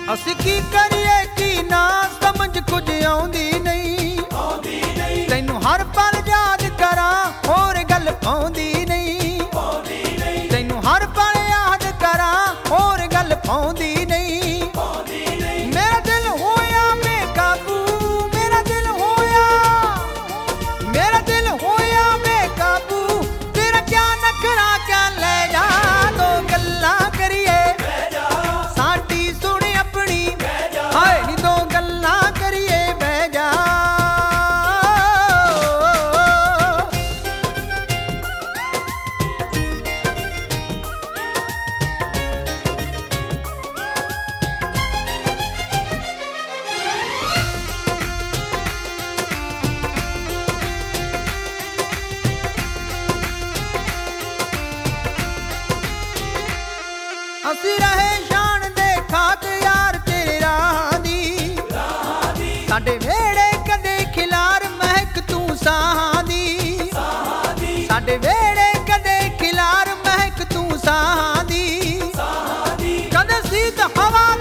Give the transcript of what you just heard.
ਅਸੀਂ ਕੀ ਕਰੀਏ ਕੀ ਨਾ ਸਮਝ ਕੁਝ ਆਉਂਦੀ ਨਹੀਂ, ਤੈਨੂੰ ਹਰ ਪਲ ਯਾਦ ਕਰਾਂ ਹੋਰ ਗੱਲ ਪਾਉਂਦੀ ਨਹੀਂ, ਤੈਨੂੰ ਹਰ ਪਲ ਯਾਦ ਕਰਾਂ ਹੋਰ ਗੱਲ ਪਾਉਂਦੀ ਨਹੀਂ, ਮੇਰਾ ਦਿਲ ਹੋਇਆ ਬੇਕਾਬੂ, ਮੇਰਾ ਦਿਲ ਹੋਇਆ ਬੇਕਾਬੂ, ਤੇਰਾ ਕਿਆ ਨਖਰਾ ਕਿਆ ਲੈ ਜਾ, ਦੋ ਗੱਲਾਂ ਕਰੀਏ ਸਾਡੀ ਸੁਣ ਆਪਣੀ, ਹਾਏ ਨੀ ਦੋ ਗੱਲਾਂ ਕਰੀਏ ਬਹਿ ਜਾ। ਅਸੀਂ ਰਹੇ ਸ਼ਾਨ ਦੇ ਖਾਕ ਯਾਰ ਤੇਰੇ ਰਾਹ ਦੀ, ਸਾਡੇ ਵਿਹੜੇ ਕਦੇ ਖਿਲਾਰ ਮਹਿਕ ਤੂੰ ਸਾਹਾਂ ਦੀ, ਸਾਡੇ ਵਿਹੜੇ ਕਦੇ ਖਿਲਾਰ ਮਹਿਕ ਤੂੰ ਸਾਹਾਂ ਦੀ, ਕਦੇ ਸੀਤ ਹਵਾ